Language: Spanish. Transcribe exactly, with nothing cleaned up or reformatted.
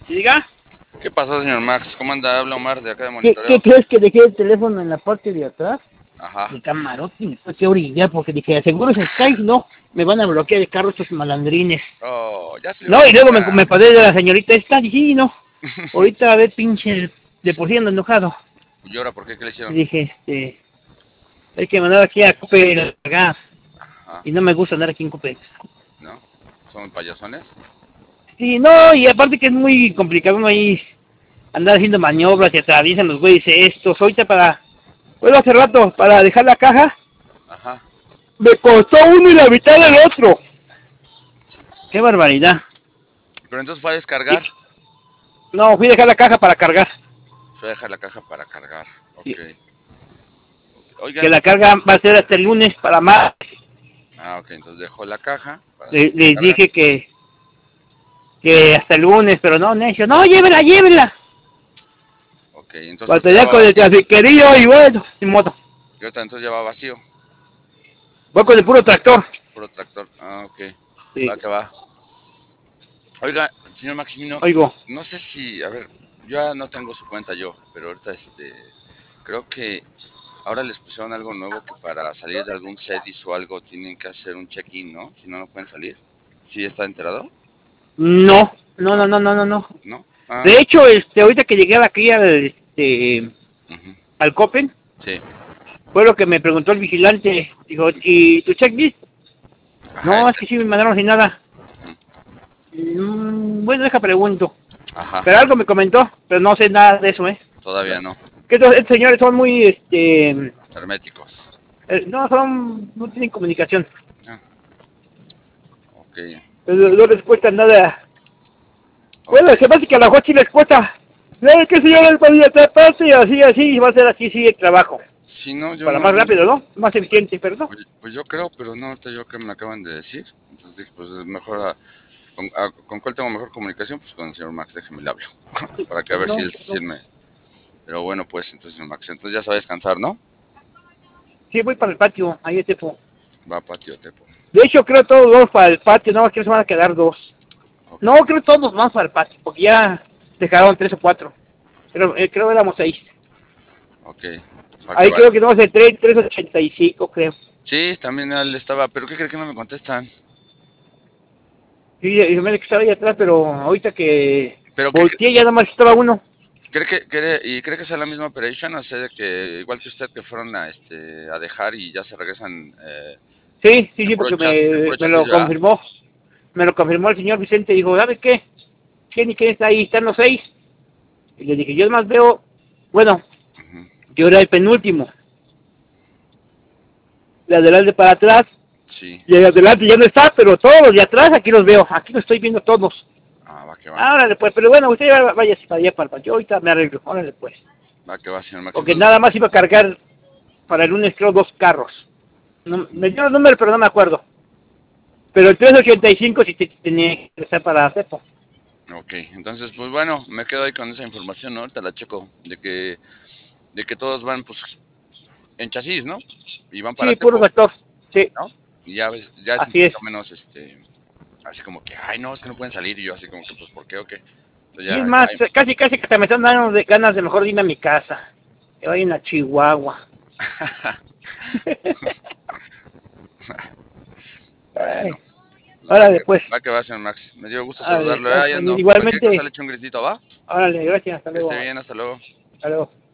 Diga, ¿Qué pasó, señor Max? ¿Cómo anda? Habla Omar de acá de ¿qué, Monitoreo. ¿qué crees que dejé el teléfono en la parte de atrás? Ajá. El camarote, y me tuve que orillar porque dije, seguro se cae, no, me van a bloquear el carro estos malandrines. Oh, ya se le iba No, a y luego me, bloquear. me pasé de la señorita esta, dije, "Sí, no, ahorita a ver, pinche, de por sí ando enojado". ¿Y ahora por qué? ¿Qué le Y hicieron? dije, este, hay que mandar aquí a Coppel a pagar, Ajá. y no me gusta andar aquí en Coppel. ¿No? ¿Son payasones? Sí, no, y aparte que es muy complicado, no ahí andar haciendo maniobras y atraviesan los güeyes estos. Ahorita para, bueno, hace rato, para dejar la caja, Ajá. me costó uno y la mitad del otro. Qué barbaridad. Pero entonces fue a Sí. descargar. No, fui a dejar la caja para cargar. Fue a dejar la caja para cargar. Sí. Ok. Oiga, Que la entonces... carga va a ser hasta el lunes para más. Ah, ok. Entonces dejó la caja para Le- hacer la les carga. dije que, que hasta el lunes, pero no, necio. No, llévela, llévela. Ok. Entonces ahorita ya Batallar va con el vacío. trafiquerío y bueno, sin moto. Y ahorita entonces ya va vacío. Voy con el puro tractor. Puro tractor. Ah, ok. Sí, Va que va. Oiga, señor Maximino, oigo. no sé si... A ver, yo ya no tengo su cuenta yo, pero ahorita este... Creo que ahora les pusieron algo nuevo que para salir de algún sedis o algo tienen que hacer un check-in, ¿no? Si no, no pueden salir. ¿Sí está enterado? No, no, ¿No? no, no, no, no, no. ¿No? Ah, De hecho, este, ahorita que llegué aquí al, este, ujú. al Copen, Sí. fue lo que me preguntó el vigilante. Dijo, ¿y tu checklist? Ajá, No, es este. que sí me mandaron sin nada. Ujú. Mm, bueno, deja pregunto. Ajá, Pero algo me comentó, pero no sé nada de eso, ¿eh? todavía no. Que estos, estos señores son muy, este, Herméticos. eh, no, son, no tienen comunicación. Ah, ok. No, no les cuesta nada. Ok. Bueno, se me hace que a la Jochi les cuesta. ¿Sabe qué señor el padilla parte y así, así, va a ser así, sí, el trabajo. Si no, yo Para no, más yo, rápido, ¿no? Más pues, eficiente, pero no. pues, pues yo creo, pero no, ahorita yo que me lo acaban de decir. Entonces dije, pues mejor, a- con, a- ¿con cuál tengo mejor comunicación? Pues con el señor Max, déjeme le hablo. Para que a Pues ver si no, él, si no. él me... Pero bueno, pues entonces, señor Max, entonces ya se va a descansar, ¿no? Sí, voy para el patio, ahí este fue. Va a Patio Tepo. De hecho, creo todos dos para el patio, no, que se van a quedar dos. Ok, No, creo todos más para el patio, porque ya dejaron tres o cuatro. Pero eh, creo que éramos seis. ok. Va que Ahí va. creo que no sé, tres, tres ochenta y cinco, creo. Sí, también él estaba, pero ¿qué cree que no me contestan? Sí, yo me que estaba ahí atrás, pero ahorita que Pero ¿qué, volteé ya nada más estaba uno. cree que, cree, y cree que sea la misma operation? O sea, de que igual que usted que fueron a, este, a dejar y ya se regresan eh, Sí, sí, en sí, puro porque chat, en me, puro me chasis, lo ¿verdad? confirmó. Me lo confirmó el señor Vicente. Dijo, ¿sabes qué? ¿Quién y quién está ahí? Están los seis. Y le dije, yo más veo, bueno, Ujú. yo era el penúltimo. De adelante para atrás. Sí. Y de adelante ya no está, pero todos los de atrás aquí los veo. Aquí los estoy viendo todos. Ah, va que va. Árale pues, pero bueno, usted ya vaya para allá, para el patio. Ahorita me arreglo. Órale pues. Va que va, señor Max. Porque Entonces, nada más iba a cargar para el lunes, creo, dos carros. No, me dio el número, pero no me acuerdo. Pero el trescientos ochenta y cinco sí tenía que estar para Cepo. ok. Entonces, pues bueno, me quedo ahí con esa información, ¿no? Ahorita la checo. De que, de que todos van, pues, en chasis, ¿no? Y van para Sí, puro Tepo, factor. Sí, ¿no? Y ya, ves- ya es un así es. poquito menos, este, así como que, ay, no, es que no pueden salir. Y yo así como que, pues, ¿por qué o qué? Entonces Y ya, es ya más, casi casi que hasta me están dando de ganas de mejor irme a mi casa. Que vayan a Chihuahua. bueno, Ay, pues va que órale, pues. va que va, señor Max. Me dio gusto Órale, saludarlo. gracias. Ahí ando. Cualquier cosa le Igualmente, echo un gritito, ¿va? órale, gracias. Hasta Que esté luego. bien, hasta luego. Hasta luego.